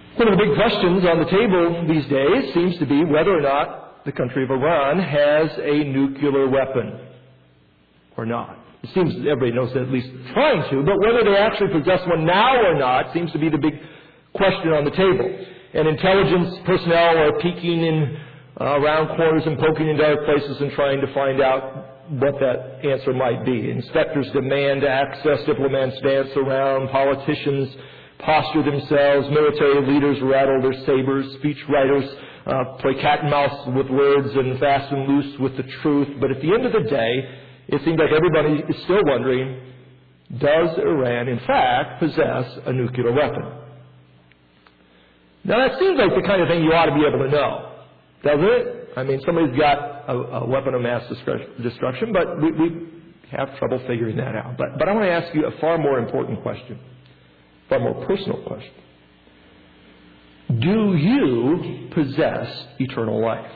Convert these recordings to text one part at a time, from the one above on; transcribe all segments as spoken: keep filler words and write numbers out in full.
One of the big questions on the table these days seems to be whether or not the country of Iran has a nuclear weapon or not. It seems that everybody knows they're at least trying to, but whether they actually possess one now or not seems to be the big question on the table. And intelligence personnel are peeking in uh, around corners and poking in dark places and trying to find out what that answer might be. Inspectors demand access, diplomats dance around, politicians posture themselves, military leaders rattle their sabers, speech writers uh, play cat and mouse with words and fast and loose with the truth. But at the end of the day, it seems like everybody is still wondering, does Iran in fact possess a nuclear weapon? Now that seems like the kind of thing you ought to be able to know, doesn't it? I mean, somebody's got a, a weapon of mass destruction, but we, we have trouble figuring that out. But, but I want to ask you a far more important question. Far more personal question. Do you possess eternal life?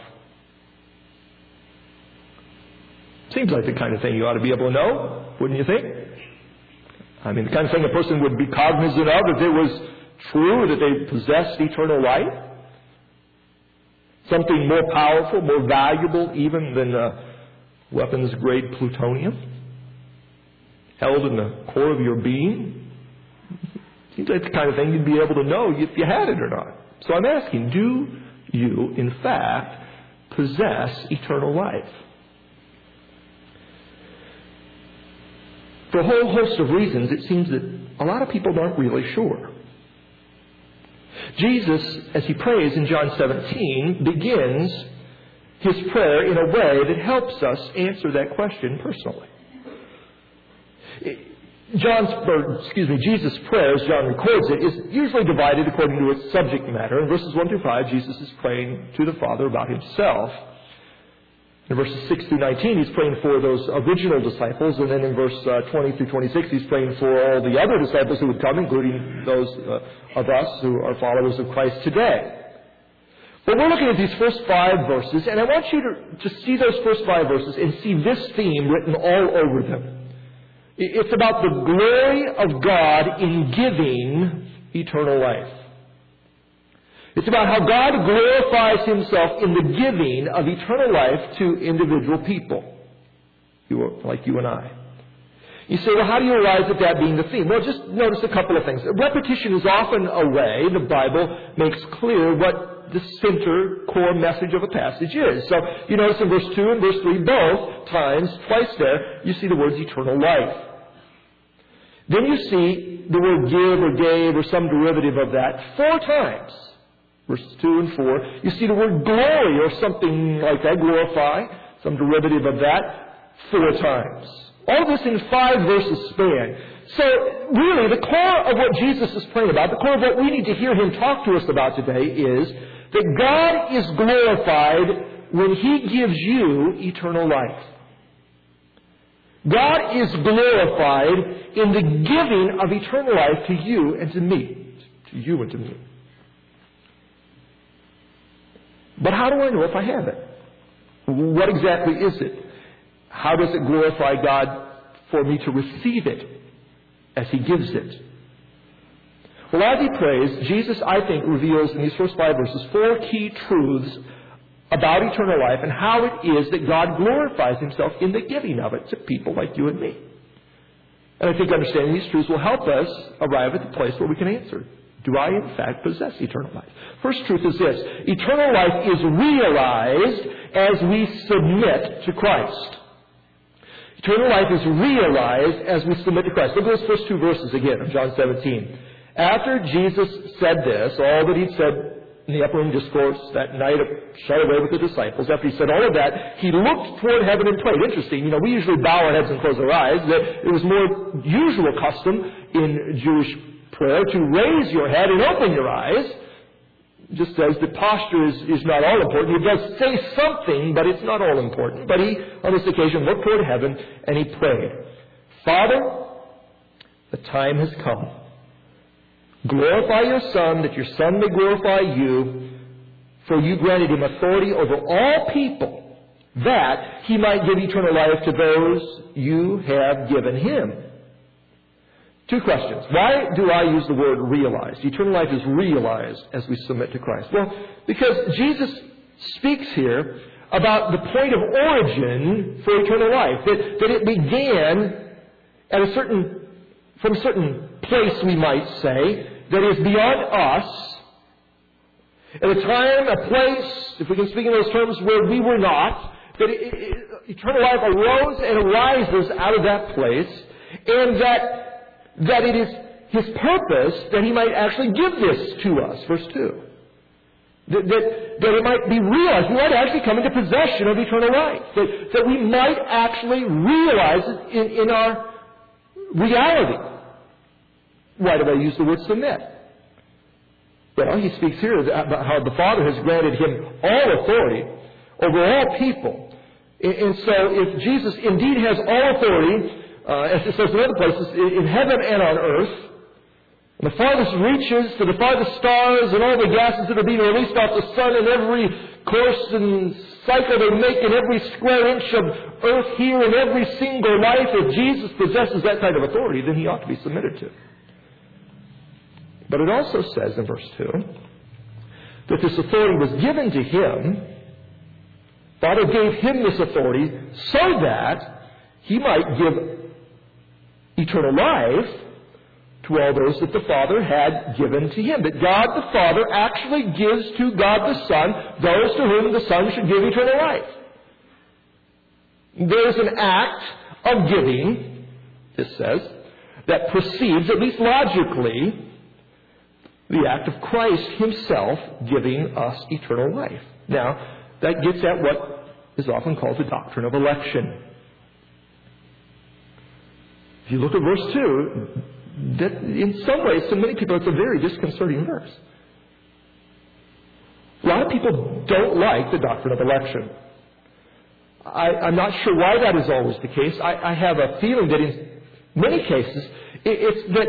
Seems like the kind of thing you ought to be able to know, wouldn't you think? I mean, the kind of thing a person would be cognizant of if it was true that they possessed eternal life. Something more powerful, more valuable even than uh, weapons-grade plutonium held in the core of your being. Seems like the kind of thing you'd be able to know if you had it or not. So I'm asking, do you, in fact, possess eternal life? For a whole host of reasons, it seems that a lot of people aren't really sure. Jesus, as he prays in John seventeen, begins his prayer in a way that helps us answer that question personally. John's, or excuse me, Jesus' prayer, as John records it, is usually divided according to its subject matter. In verses one through five, Jesus is praying to the Father about himself. In verses six through nineteen, he's praying for those original disciples. And then in verse uh, twenty through twenty-six, he's praying for all the other disciples who would come, including those uh, of us who are followers of Christ today. But we're looking at these first five verses, and I want you to, to see those first five verses and see this theme written all over them. It's about the glory of God in giving eternal life. It's about how God glorifies himself in the giving of eternal life to individual people, you, like you and I. You say, well, how do you arrive at that being the theme? Well, just notice a couple of things. Repetition is often a way the Bible makes clear what the center, core message of a passage is. So you notice in verse two and verse three, both times, twice there, you see the words eternal life. Then you see the word give or gave or some derivative of that four times. Verses two and four. You see the word glory or something like that, glorify, some derivative of that, four times. All this in five verses span. So really, the core of what Jesus is praying about, the core of what we need to hear him talk to us about today is that God is glorified when he gives you eternal life. God is glorified in the giving of eternal life to you and to me. To you and to me. But how do I know if I have it? What exactly is it? How does it glorify God for me to receive it as he gives it? Well, as he prays, Jesus, I think, reveals in these first five verses four key truths about eternal life and how it is that God glorifies himself in the giving of it to people like you and me. And I think understanding these truths will help us arrive at the place where we can answer. Do I, in fact, possess eternal life? First truth is this. Eternal life is realized as we submit to Christ. Eternal life is realized as we submit to Christ. Look at those first two verses again of John seventeen. After Jesus said this, all that he'd said in the upper room discourse that night, shut away with the disciples, after he said all of that, he looked toward heaven and prayed. Interesting, you know, we usually bow our heads and close our eyes. It was more usual custom in Jewish prayer to raise your head and open your eyes. Just as the posture is, is not all important. He does say something, but it's not all important. But he, on this occasion, looked toward heaven and he prayed, Father, the time has come. Glorify your Son, that your Son may glorify you, for you granted him authority over all people, that he might give eternal life to those you have given him. Two questions. Why do I use the word realized? Eternal life is realized as we submit to Christ. Well, because Jesus speaks here about the point of origin for eternal life. That, that it began at a certain, from a certain place, we might say, that is beyond us. At a time, a place, if we can speak in those terms, where we were not. That it, it, eternal life arose and arises out of that place. And that that it is His purpose that He might actually give this to us. Verse two. That, that, that it might be realized. We might actually come into possession of eternal life. That, that we might actually realize it in, in our reality. Why do I use the word submit? Well, He speaks here about how the Father has granted Him all authority over all people. And, and so if Jesus indeed has all authority, Uh, as it says in other places, in heaven and on earth, and the farthest reaches to the farthest stars and all the gases that are being released off the sun and every course and cycle they make in every square inch of earth here and every single life, if Jesus possesses that kind of authority, then He ought to be submitted to. But it also says in verse two that this authority was given to Him. Father gave Him this authority so that He might give eternal life to all those that the Father had given to Him. That God the Father actually gives to God the Son those to whom the Son should give eternal life. There's an act of giving, this says, that precedes, at least logically, the act of Christ Himself giving us eternal life. Now, that gets at what is often called the doctrine of election. If you look at verse two, that in some ways, to many people, it's a very disconcerting verse. A lot of people don't like the doctrine of election. I, I'm not sure why that is always the case. I, I have a feeling that in many cases, it, it's that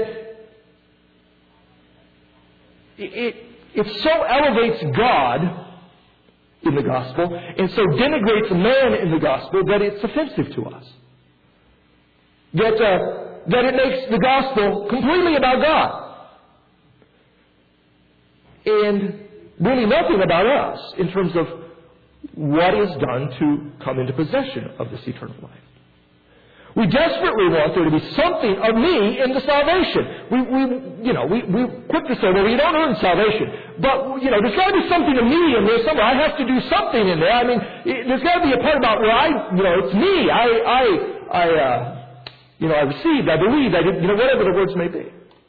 it, it, it so elevates God in the gospel and so denigrates man in the gospel that it's offensive to us. That, uh, that it makes the gospel completely about God. And really nothing about us in terms of what is done to come into possession of this eternal life. We desperately want there to be something of me in the salvation. We, we you know, we, we're quick to say, well, you don't earn salvation. But, you know, there's got to be something of me in there somewhere. I have to do something in there. I mean, it, there's got to be a part about, well, I, you know, it's me. I, I, I, uh, You know, I received, I believed, I did, you know, whatever the words may be.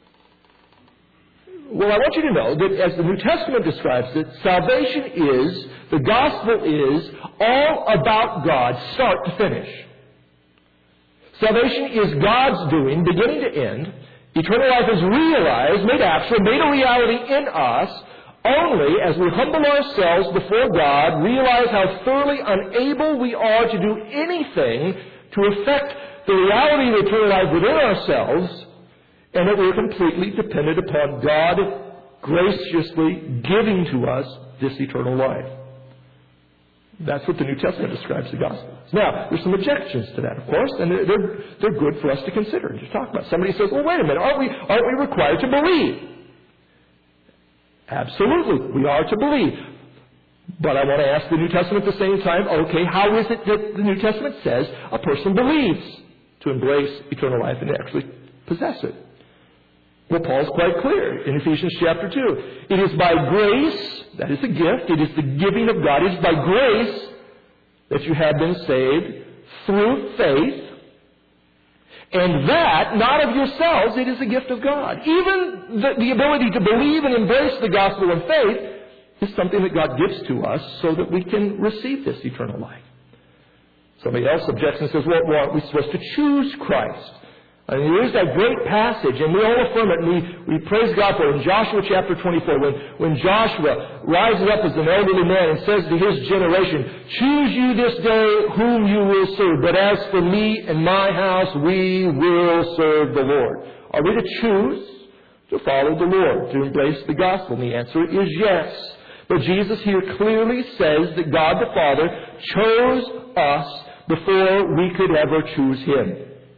Well, I want you to know that as the New Testament describes it, salvation is, the gospel is, all about God, start to finish. Salvation is God's doing, beginning to end. Eternal life is realized, made actual, made a reality in us, only as we humble ourselves before God, realize how thoroughly unable we are to do anything to affect the reality of eternal life within ourselves, and that we're completely dependent upon God graciously giving to us this eternal life. That's what the New Testament describes the gospel. Now, there's some objections to that, of course, and they're, they're, they're good for us to consider and to talk about. Somebody says, well, wait a minute, aren't we, aren't we required to believe? Absolutely, we are to believe. But I want to ask the New Testament at the same time, okay, how is it that the New Testament says a person believes to embrace eternal life and actually possess it? Well, Paul's quite clear in Ephesians chapter two. It is by grace, that is a gift, it is the giving of God, it is by grace that you have been saved through faith, and that, not of yourselves, it is a gift of God. Even the, the ability to believe and embrace the gospel of faith is something that God gives to us so that we can receive this eternal life. Somebody else objects and says, well, well aren't we supposed to choose Christ? I mean, there is that great passage, and we all affirm it, and we, we praise God for it in Joshua chapter twenty-four, when, when Joshua rises up as an elderly man and says to his generation, choose you this day whom you will serve, but as for me and my house, we will serve the Lord. Are we to choose to follow the Lord, to embrace the gospel? And the answer is yes. But Jesus here clearly says that God the Father chose us before we could ever choose Him.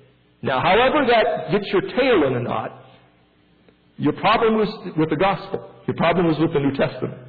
Now, however that gets your tail in a knot, your problem was with the gospel. Your problem was with the New Testament.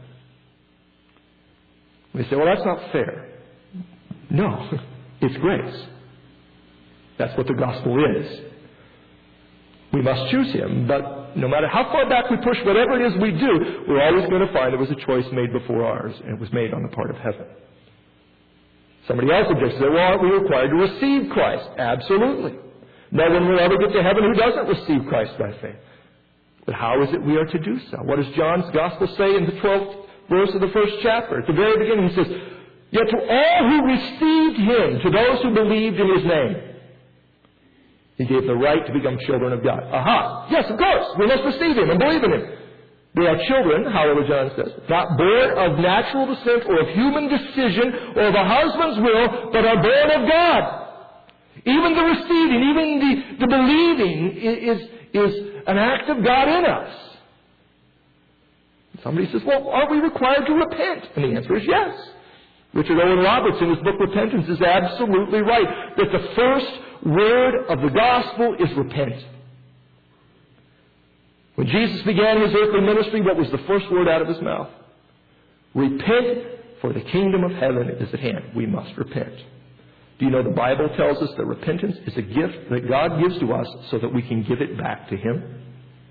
We say, well, that's not fair. No, it's grace. That's what the gospel is. We must choose Him, but no matter how far back we push whatever it is we do, we're always going to find there was a choice made before ours, and it was made on the part of heaven. Somebody else objects, well, aren't we required to receive Christ? Absolutely. No one will ever get to heaven who doesn't receive Christ by faith. But how is it we are to do so? What does John's Gospel say in the twelfth verse of the first chapter? At the very beginning, he says, yet to all who received Him, to those who believed in His name, He gave the right to become children of God. Aha! Yes, of course, we must receive Him and believe in Him. We are children, however John says, not born of natural descent or of human decision or of a husband's will, but are born of God. Even the receiving, even the, the believing is, is an act of God in us. Somebody says, well, are we required to repent? And the answer is yes. Richard Owen Roberts in his book Repentance is absolutely right, that the first word of the gospel is repent. When Jesus began His earthly ministry, what was the first word out of His mouth? Repent, for the kingdom of heaven is at hand. We must repent. Do you know the Bible tells us that repentance is a gift that God gives to us so that we can give it back to Him?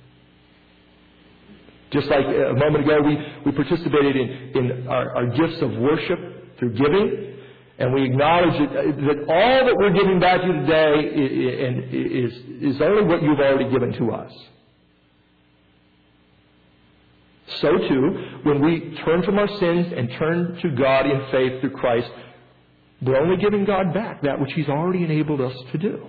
Just like a moment ago we, we participated in, in our, our gifts of worship through giving, and we acknowledge that, that all that we're giving back to you today is, is only what you've already given to us. So too, when we turn from our sins and turn to God in faith through Christ, we're only giving God back that which He's already enabled us to do.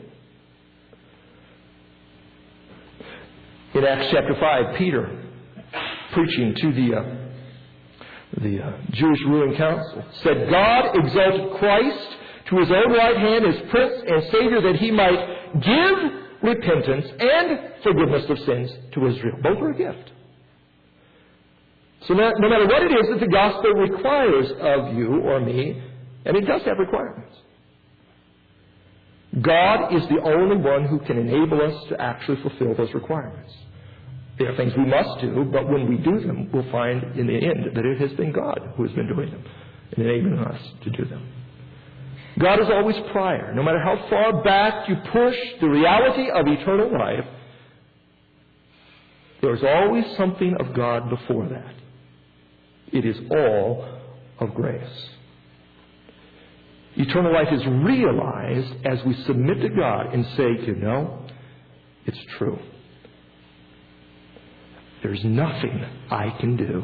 In Acts chapter five, Peter, preaching to the, uh, the uh, Jewish ruling council, said, God exalted Christ to His own right hand as Prince and Savior, that He might give repentance and forgiveness of sins to Israel. Both are a gift. So no, no matter what it is that the gospel requires of you or me, and it does have requirements, God is the only one who can enable us to actually fulfill those requirements. There are things we must do, but when we do them, we'll find in the end that it has been God who has been doing them and enabling us to do them. God is always prior. No matter how far back you push the reality of eternal life, there's always something of God before that. It is all of grace. Eternal life is realized as we submit to God and say, you know, it's true. There's nothing I can do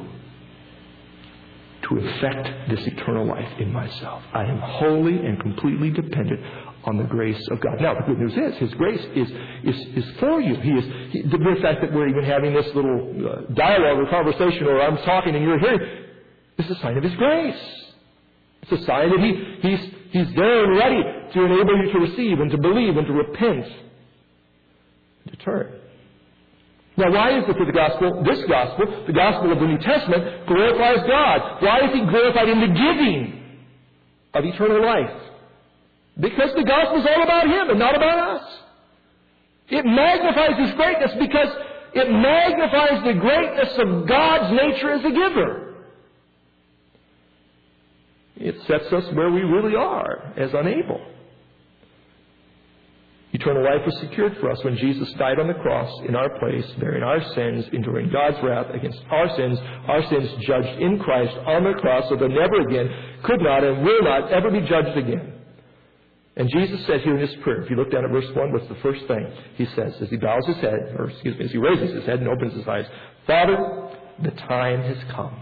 to effect this eternal life in myself. I am wholly and completely dependent on the grace of God. Now, the good news is, His grace is is, is for you. He is he, the mere fact that we're even having this little uh, dialogue or conversation, or I'm talking and you're hearing, is a sign of His grace. It's a sign that He He's He's there and ready to enable you to receive and to believe and to repent and to turn. Now, why is it that the gospel, this gospel, the gospel of the New Testament, glorifies God? Why is He glorified in the giving of eternal life? Because the gospel is all about Him and not about us. It magnifies His greatness because it magnifies the greatness of God's nature as a giver. It sets us where we really are as unable. Eternal life was secured for us when Jesus died on the cross in our place, bearing our sins, enduring God's wrath against our sins, our sins judged in Christ on the cross, so that never again, could not and will not ever be judged again. And Jesus said here in His prayer, if you look down at verse one, what's the first thing He says as He bows His head, or excuse me, as He raises His head and opens His eyes? Father, the time has come.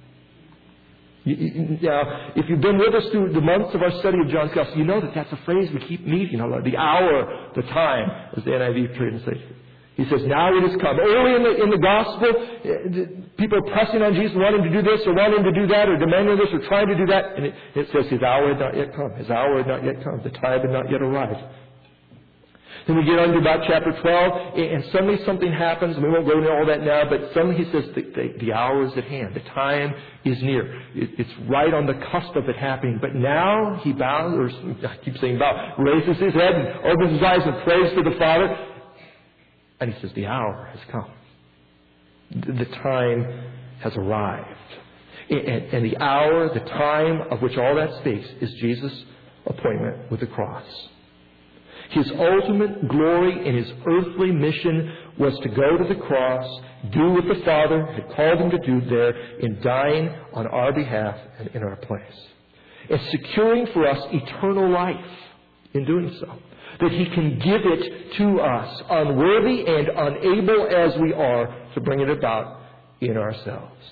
Now, if you've been with us through the months of our study of John's Gospel, you know that that's a phrase we keep meeting. The hour, the time, as the N I V translates. He says, now it has come. Early in the, in the Gospel, people are pressing on Jesus, wanting to do this or wanting to do that or demanding this or trying to do that. And it, it says His hour had not yet come. His hour had not yet come. The time had not yet arrived. And we get on to about chapter twelve, and suddenly something happens, and we won't go into all that now, but suddenly he says the, the, the hour is at hand. The time is near. It, it's right on the cusp of it happening. But now he bows, or I keep saying bow, raises his head and opens his eyes and prays to the Father. And he says the hour has come. The, the time has arrived. And, and the hour, the time of which all that speaks is Jesus' appointment with the cross. His ultimate glory in his earthly mission was to go to the cross, do what the Father had called him to do there in dying on our behalf and in our place. And securing for us eternal life in doing so. That he can give it to us, unworthy and unable as we are to bring it about in ourselves.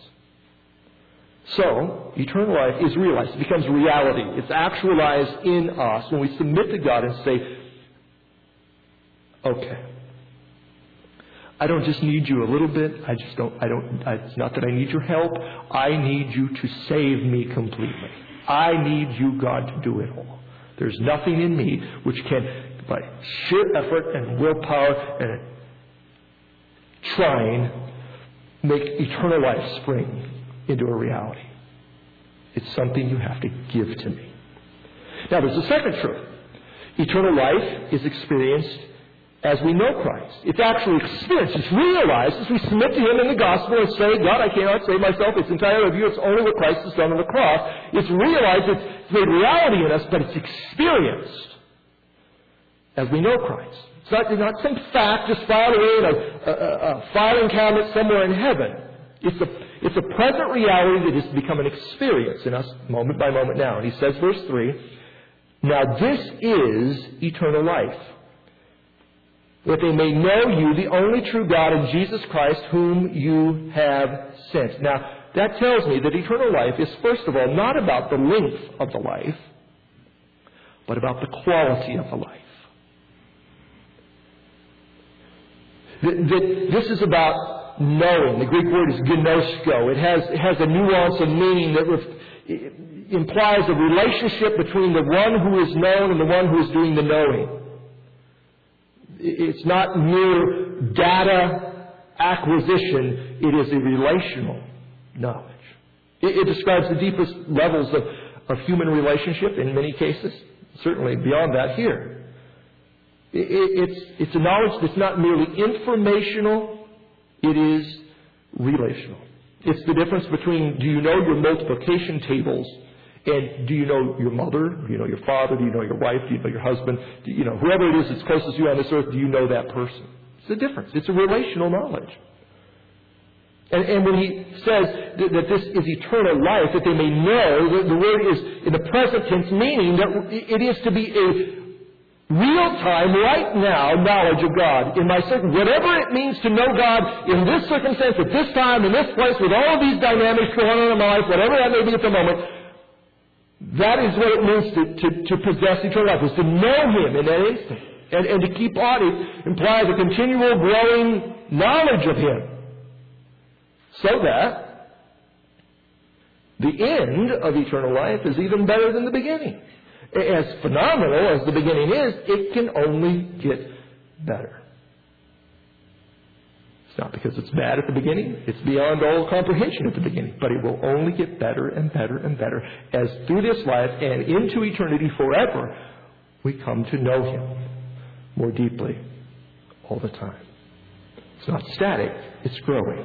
So, eternal life is realized. It becomes reality. It's actualized in us when we submit to God and say, okay, I don't just need you a little bit. I just don't, I don't, I, it's not that I need your help. I need you to save me completely. I need you, God, to do it all. There's nothing in me which can, by sheer effort and willpower and trying, make eternal life spring into a reality. It's something you have to give to me. Now, there's a second truth. Eternal life is experienced as we know Christ. It's actually experienced. It's realized as we submit to him in the gospel and say, God, I cannot save myself. It's entirely of you. It's only what Christ has done on the cross. It's realized. It's made reality in us, but it's experienced as we know Christ. It's not, it's not some fact just filed away in a, a, a filing cabinet somewhere in heaven. It's a, it's a present reality that has become an experience in us moment by moment now. And he says, verse three, now this is eternal life, that they may know you, the only true God, and Jesus Christ, whom you have sent. Now, that tells me that eternal life is, first of all, not about the length of the life, but about the quality of the life. That, that this is about knowing. The Greek word is gnosko. It has, it has a nuance of meaning that ref, implies a relationship between the one who is known and the one who is doing the knowing. It's not mere data acquisition. It is a relational knowledge. It, it describes the deepest levels of, of human relationship in many cases. Certainly beyond that here. It, it, it's, it's a knowledge that's not merely informational. It is relational. It's the difference between do you know your multiplication tables and do you know your mother? Do you know your father? Do you know your wife? Do you know your husband? Do you know whoever it is that's closest to you on this earth, do you know that person? It's a difference. It's a relational knowledge. And, and when he says that, that this is eternal life, that they may know, the, the word is in the present tense, meaning that it is to be a real-time, right now knowledge of God in my circumstance. Whatever it means to know God in this circumstance, at this time, in this place, with all of these dynamics going on in my life, whatever that may be at the moment, that is what it means to, to, to possess eternal life, is to know him in that instant. And, and to keep on it implies a continual growing knowledge of him. So that the end of eternal life is even better than the beginning. As phenomenal as the beginning is, it can only get better. It's not because it's bad at the beginning. It's beyond all comprehension at the beginning. But it will only get better and better and better as through this life and into eternity forever, we come to know him more deeply all the time. It's not static. It's growing.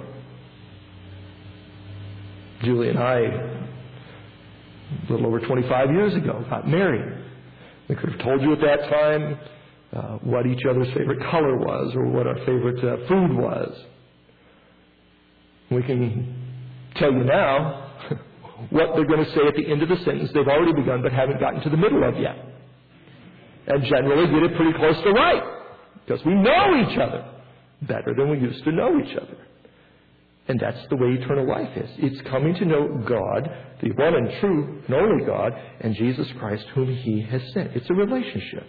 Julie and I, a little over twenty-five years ago, got married. We could have told you at that time uh, what each other's favorite color was or what our favorite uh, food was. We can tell you now what they're going to say at the end of the sentence they've already begun but haven't gotten to the middle of yet. And generally get it pretty close to right because we know each other better than we used to know each other. And that's the way eternal life is. It's coming to know God, the one and true and only God, and Jesus Christ, whom he has sent. It's a relationship.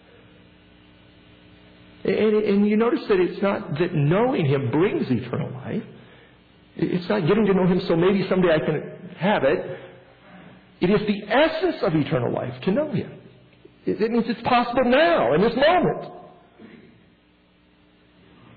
And, and you notice that it's not that knowing him brings eternal life. It's not getting to know him so maybe someday I can have it. It is the essence of eternal life to know him. It, it means it's possible now, in this moment.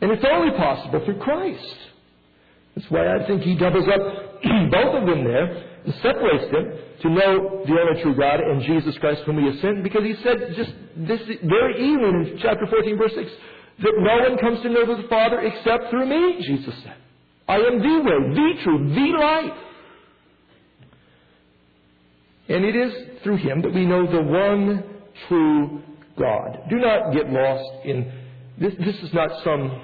And it's only possible through Christ. That's why I think he doubles up both of them there and separates them to know the only true God and Jesus Christ whom we have sent, because he said just this very evening in chapter fourteen, verse six, that no one comes to know the Father except through me, Jesus said. I am the way, the truth, the life. And it is through him that we know the one true God. Do not get lost in this. This is not some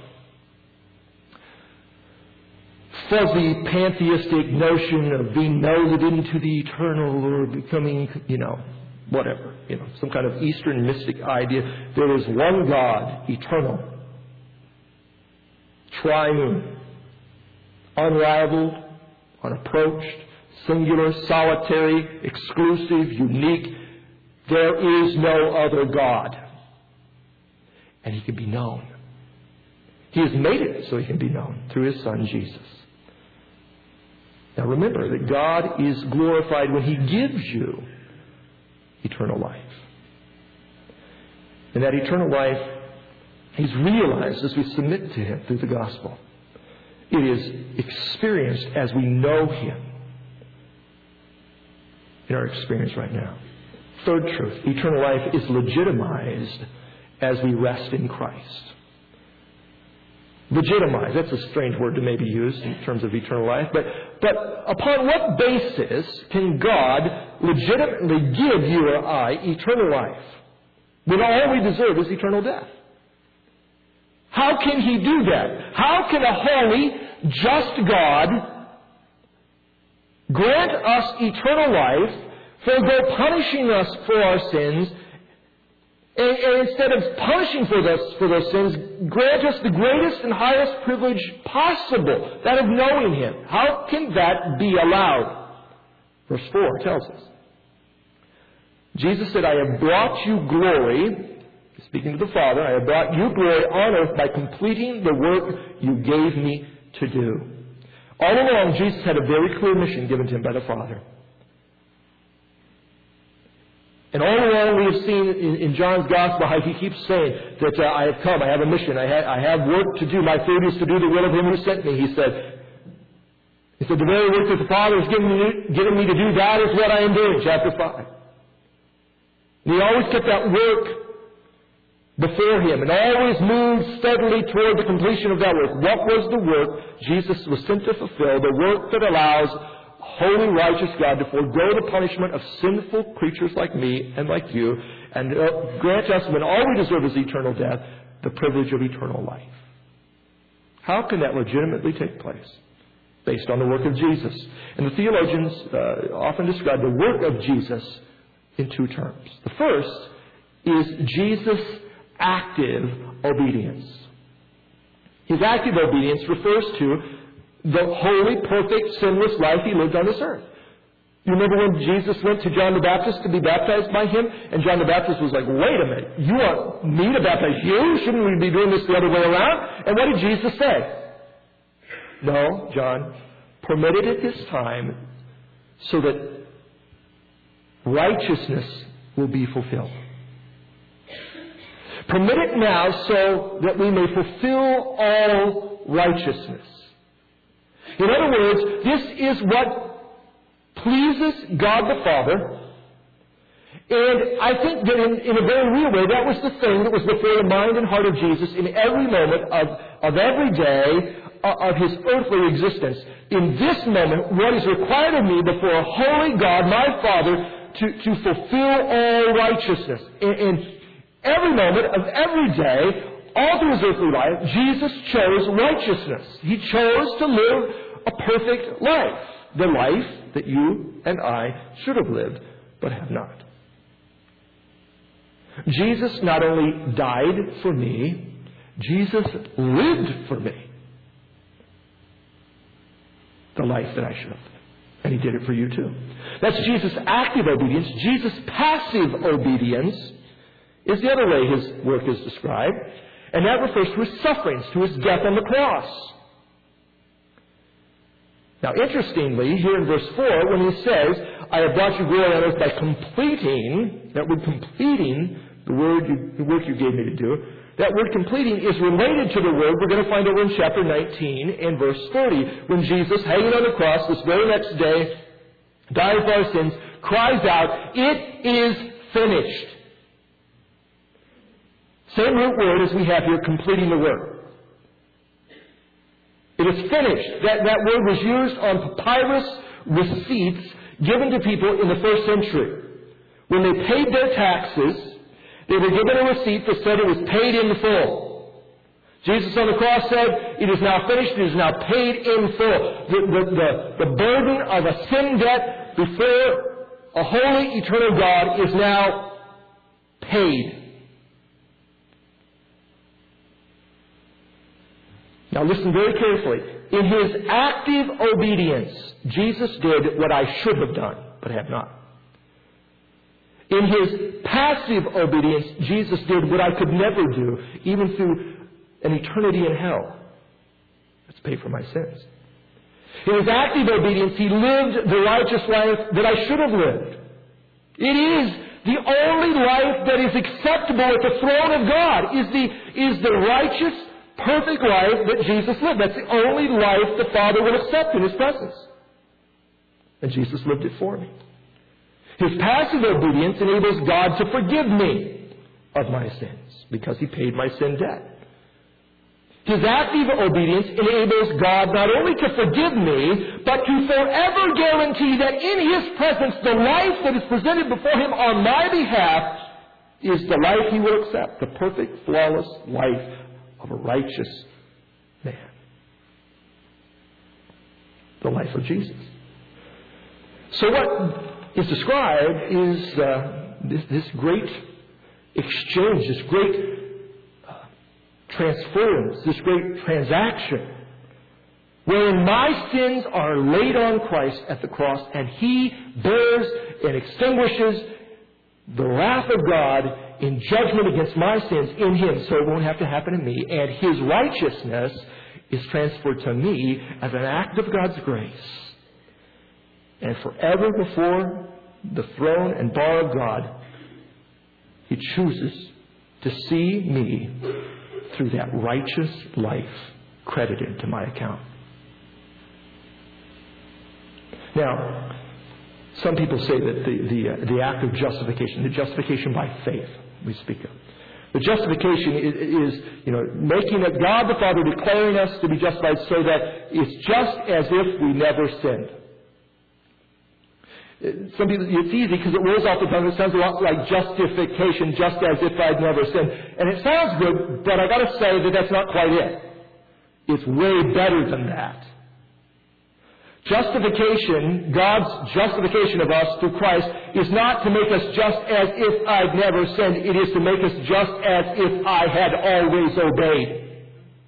fuzzy pantheistic notion of being melded into the eternal or becoming, you know, whatever, you know, some kind of Eastern mystic idea. There is one God, eternal, triune, unrivaled, unapproached, singular, solitary, exclusive, unique. There is no other God. And he can be known. He has made it so he can be known through his Son, Jesus. Now remember that God is glorified when he gives you eternal life. And that eternal life is realized as we submit to him through the gospel. It is experienced as we know him in our experience right now. Third truth, eternal life is legitimized as we rest in Christ. Legitimize, that's a strange word to maybe use in terms of eternal life, but, but upon what basis can God legitimately give you or I eternal life when all we deserve is eternal death? How can he do that? How can a holy, just God grant us eternal life, forego punishing us for our sins, and, and instead of punishing for those, for those sins, grant us the greatest and highest privilege possible, that of knowing him? How can that be allowed? Verse four tells us. Jesus said, I have brought you glory, speaking to the Father, I have brought you glory on earth by completing the work you gave me to do. All along, Jesus had a very clear mission given to him by the Father. And all along we have seen in, in John's Gospel how he keeps saying that uh, I have come, I have a mission, I, ha- I have work to do. My food is to do the will of him who sent me, he said. He said, the very work that the Father has given me, given me to do, that is what I am doing, chapter five. And he always kept that work before him and always moved steadily toward the completion of that work. What was the work Jesus was sent to fulfill? The work that allows holy, righteous God to forego the punishment of sinful creatures like me and like you, and uh, grant us, when all we deserve is eternal death, the privilege of eternal life. How can that legitimately take place? Based on the work of Jesus. And the theologians uh, often describe the work of Jesus in two terms. The first is Jesus' active obedience. His active obedience refers to the holy, perfect, sinless life he lived on this earth. You remember when Jesus went to John the Baptist to be baptized by him? And John the Baptist was like, wait a minute, you want me to baptize you? Shouldn't we be doing this the other way around? And what did Jesus say? No, John, permit it at this time so that righteousness will be fulfilled. Permit it now so that we may fulfill all righteousness. In other words, this is what pleases God the Father. And I think that in, in a very real way, that was the thing that was before the mind and heart of Jesus in every moment of, of every day of his earthly existence. In this moment, what is required of me before a holy God, my Father, to, to fulfill all righteousness. In, in every moment of every day, all through his earthly life, Jesus chose righteousness. He chose to live a perfect life. The life that you and I should have lived, but have not. Jesus not only died for me, Jesus lived for me the life that I should have lived. And he did it for you too. That's Jesus' active obedience. Jesus' passive obedience is the other way his work is described. And that refers to his sufferings, to his death on the cross. Now, interestingly, here in verse four, when he says, I have brought you glory on earth by completing, that word completing, the, word you, the work you gave me to do, That word completing is related to the word we're going to find over in chapter nineteen and verse thirty, when Jesus, hanging on the cross this very next day, dying for our sins, cries out, "It is finished." Same root word as we have here, completing the work. It is finished. That, that word was used on papyrus receipts given to people in the first century. When they paid their taxes, they were given a receipt that said it was paid in full. Jesus on the cross said, "It is now finished, it is now paid in full." The, the, the, the burden of a sin debt before a holy, eternal God is now paid. Now listen very carefully. In His active obedience, Jesus did what I should have done, but have not. In His passive obedience, Jesus did what I could never do, even through an eternity in hell. Let's pay for my sins. In His active obedience, He lived the righteous life that I should have lived. It is the only life that is acceptable at the throne of God, is the, is the righteous, perfect life that Jesus lived. That's the only life the Father will accept in His presence. And Jesus lived it for me. His passive obedience enables God to forgive me of my sins because He paid my sin debt. His active obedience enables God not only to forgive me, but to forever guarantee that in His presence, the life that is presented before Him on my behalf is the life He will accept, the perfect, flawless life of a righteous man. The life of Jesus. So what is described is uh, this, this great exchange, this great uh, transference, this great transaction, wherein my sins are laid on Christ at the cross, and He bears and extinguishes the wrath of God in judgment against my sins in Him, so it won't have to happen to me. And His righteousness is transferred to me as an act of God's grace. And forever before the throne and bar of God, He chooses to see me through that righteous life credited to my account. Now, some people say that the, the, uh, the act of justification, the justification by faith we speak of, the justification is, is, you know, making it God the Father declaring us to be justified so that it's just as if we never sinned. Some people, it's easy because it rolls off the tongue. It sounds a lot like justification, just as if I'd never sinned. And it sounds good, but I got to say that that's not quite it. It's way better than that. Justification, God's justification of us through Christ, is not to make us just as if I'd never sinned. It is to make us just as if I had always obeyed.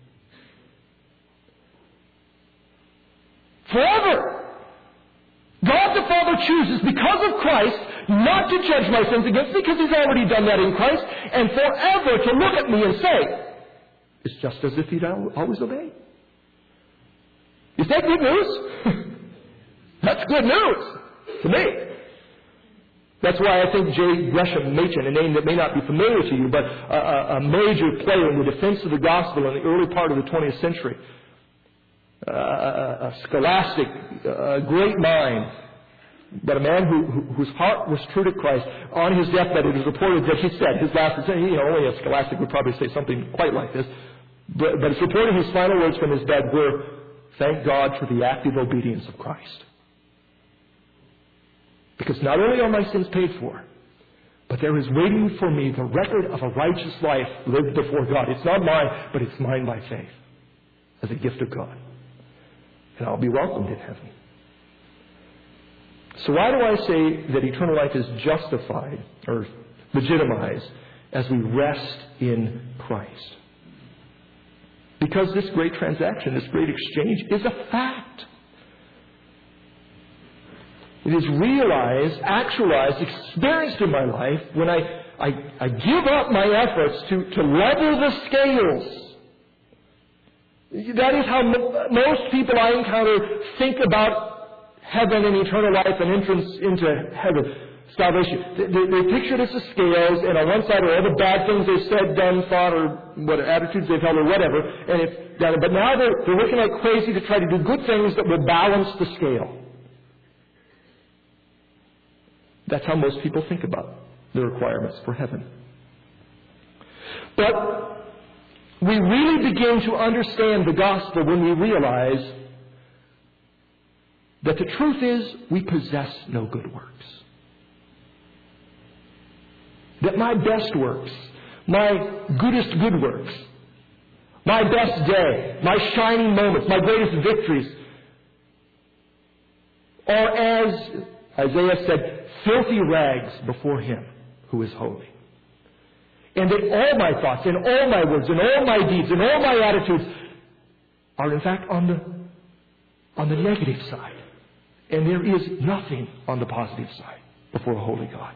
Forever. God the Father chooses, because of Christ, not to judge my sins against me, because He's already done that in Christ, and forever to look at me and say, it's just as if He'd always obeyed. Is that good news? That's good news to me. That's why I think J. Gresham Machen, a name that may not be familiar to you, but a, a major player in the defense of the gospel in the early part of the twentieth century, uh, a scholastic, a great mind, but a man who, who, whose heart was true to Christ. On his deathbed, it is reported that he said, his last, you know, only a scholastic would probably say something quite like this, but, but it's reported his final words from his bed were, "Thank God for the active obedience of Christ." Because not only are my sins paid for, but there is waiting for me the record of a righteous life lived before God. It's not mine, but it's mine by faith as a gift of God. And I'll be welcomed in heaven. So why do I say that eternal life is justified or legitimized as we rest in Christ? Because this great transaction, this great exchange is a fact. It is realized, actualized, experienced in my life when I, I, I give up my efforts to, to level the scales. That is how m- most people I encounter think about heaven and eternal life and entrance into heaven. salvation. They, they, they picture it as the scales, and on one side are all the bad things they've said, done, thought, or what attitudes they've held, or whatever. And it's down, but now they're, they're working like crazy to try to do good things that will balance the scale. That's how most people think about the requirements for heaven. But we really begin to understand the gospel when we realize that the truth is we possess no good works. That my best works, my goodest good works, my best day, my shining moments, my greatest victories are, as Isaiah said, filthy rags before Him who is holy. And that all my thoughts and all my words and all my deeds and all my attitudes are in fact on the, on the negative side. And there is nothing on the positive side before a holy God.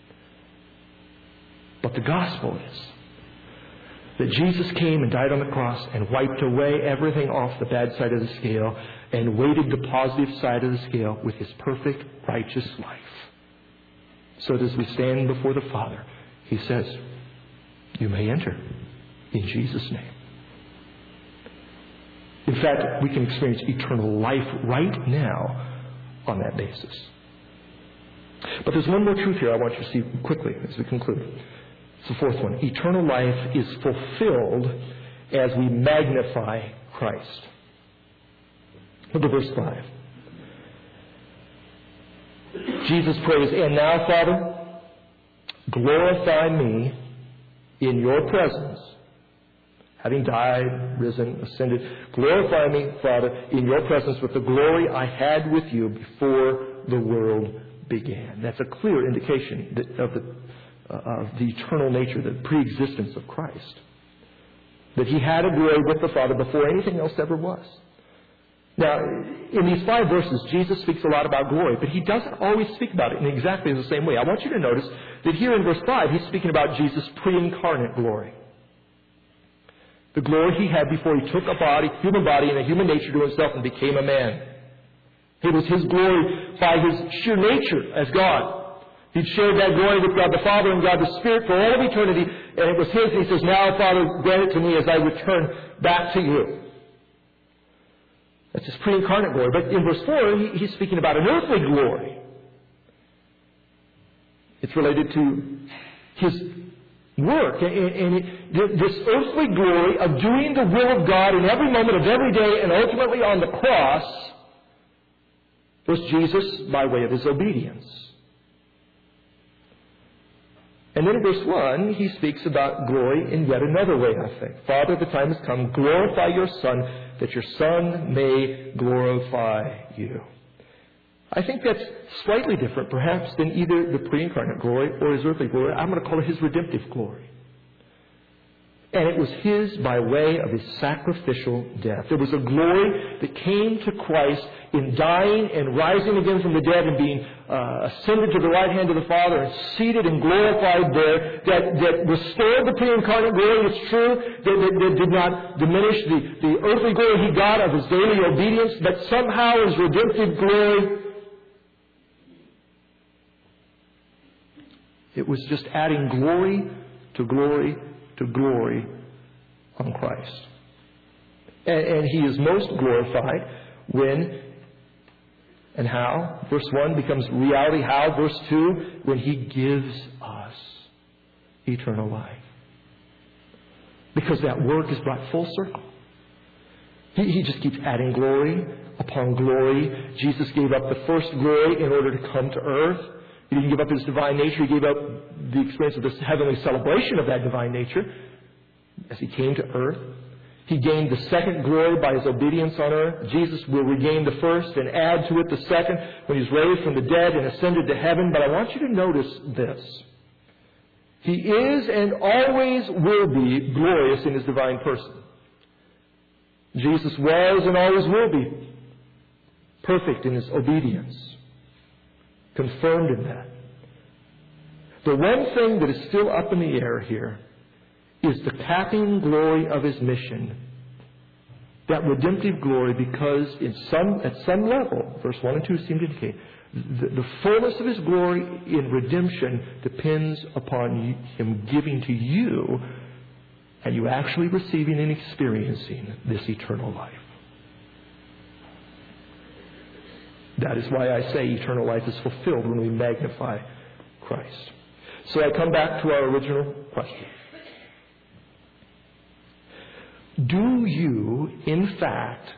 But the gospel is that Jesus came and died on the cross and wiped away everything off the bad side of the scale and weighted the positive side of the scale with His perfect, righteous life. So that as we stand before the Father, He says, you may enter in Jesus' name. In fact, we can experience eternal life right now on that basis. But there's one more truth here I want you to see quickly as we conclude. It's the fourth one. Eternal life is fulfilled as we magnify Christ. Look at verse five. Jesus prays, and now, Father, glorify me in your presence, having died, risen, ascended. Glorify me, Father, in your presence with the glory I had with you before the world began. That's a clear indication that of the uh, of the eternal nature, the pre-existence of Christ. That He had a glory with the Father before anything else ever was. Now, in these five verses, Jesus speaks a lot about glory, but He doesn't always speak about it in exactly the same way. I want you to notice that here in verse five, He's speaking about Jesus' pre-incarnate glory. The glory He had before He took a body, human body and a human nature to Himself and became a man. It was His glory by His sheer nature as God. He'd shared that glory with God the Father and God the Spirit for all of eternity, and it was His. And He says, now, Father, grant it to me as I return back to you. That's His pre-incarnate glory. But in verse four, he, he's speaking about an earthly glory. It's related to His work. And, and it, this earthly glory of doing the will of God in every moment of every day and ultimately on the cross was Jesus by way of His obedience. And then in verse one, he speaks about glory in yet another way, I think. Father, the time has come. Glorify your Son, that your Son may glorify you. I think that's slightly different, perhaps, than either the pre-incarnate glory or His earthly glory. I'm going to call it His redemptive glory. And it was His by way of His sacrificial death. There was a glory that came to Christ in dying and rising again from the dead and being uh, ascended to the right hand of the Father and seated and glorified there, that, that restored the pre-incarnate glory. It's true that, that, that did not diminish the, the earthly glory He got of His daily obedience, but somehow His redemptive glory, it was just adding glory to glory to glory on Christ. And, and He is most glorified when and how. Verse one becomes reality. How? Verse two, when He gives us eternal life. Because that work is brought full circle. He, he just keeps adding glory upon glory. Jesus gave up the first glory in order to come to earth. He didn't give up His divine nature. He gave up the experience of this heavenly celebration of that divine nature as He came to earth. He gained the second glory by His obedience on earth. Jesus will regain the first and add to it the second when He's raised from the dead and ascended to heaven. But I want you to notice this. He is and always will be glorious in His divine person. Jesus was and always will be perfect in His obedience. Confirmed in that. The one thing that is still up in the air here is the capping glory of His mission That redemptive glory, because in some, at some level, verse one and two seem to indicate, the, the fullness of His glory in redemption depends upon Him giving to you and you actually receiving and experiencing this eternal life. That is why I say eternal life is fulfilled when we magnify Christ. So I come back to our original question. Do you, in fact,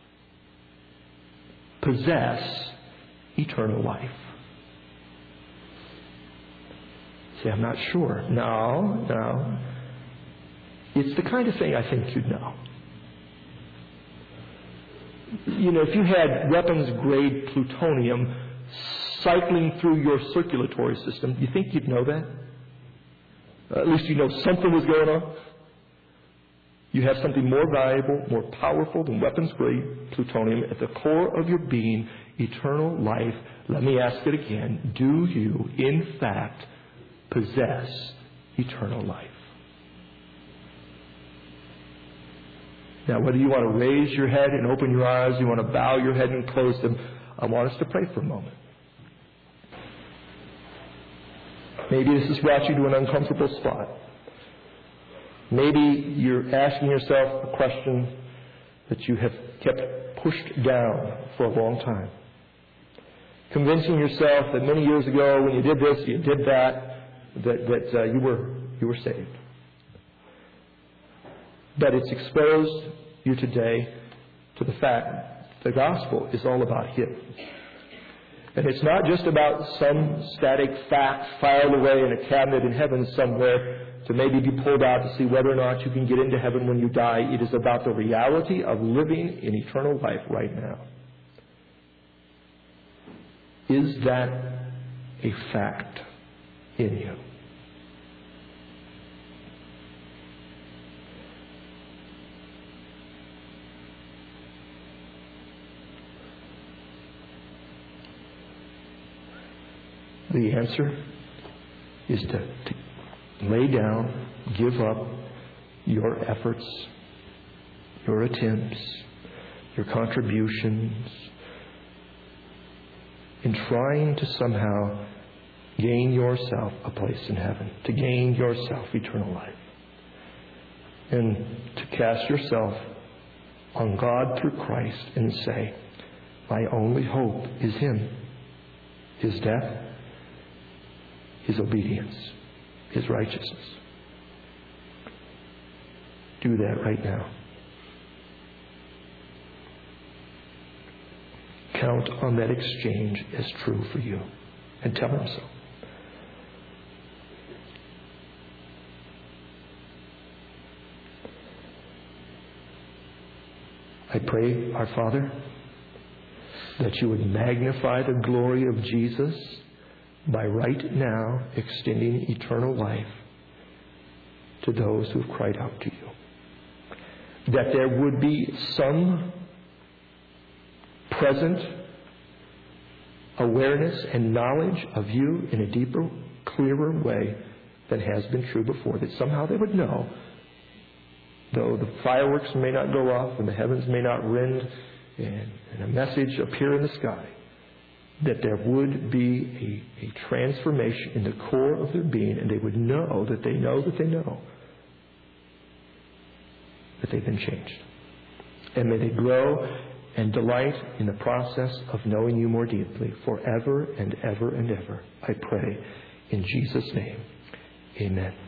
possess eternal life? Say, I'm not sure. No, no. It's the kind of thing I think you'd know. You know, if you had weapons-grade plutonium cycling through your circulatory system, do you think you'd know that? Uh, at least you know something was going on. You have something more valuable, more powerful than weapons-grade plutonium at the core of your being, eternal life. Let me ask it again. Do you, in fact, possess eternal life? Now, whether you want to raise your head and open your eyes, you want to bow your head and close them, I want us to pray for a moment. Maybe this has brought you to an uncomfortable spot. Maybe you're asking yourself a question that you have kept pushed down for a long time. Convincing yourself that many years ago when you did this, you did that, that, that uh, you were you were saved. But it's exposed you today to the fact the gospel is all about Him. And it's not just about some static fact filed away in a cabinet in heaven somewhere to maybe be pulled out to see whether or not you can get into heaven when you die. It is about the reality of living in eternal life right now. Is that a fact in you? The answer is to, to lay down, give up your efforts, your attempts, your contributions in trying to somehow gain yourself a place in heaven, to gain yourself eternal life, and to cast yourself on God through Christ and say, my only hope is Him, His death, His obedience, His righteousness. Do that right now. Count on that exchange as true for you and tell Him so. I pray, our Father, that you would magnify the glory of Jesus by right now extending eternal life to those who have cried out to you. That there would be some present awareness and knowledge of you in a deeper, clearer way than has been true before. That somehow they would know, though the fireworks may not go off and the heavens may not rend and, and a message appear in the sky, that there would be a, a transformation in the core of their being, and they would know that they know that they know that they've been changed. And may they grow and delight in the process of knowing you more deeply forever and ever and ever. I pray in Jesus' name. Amen.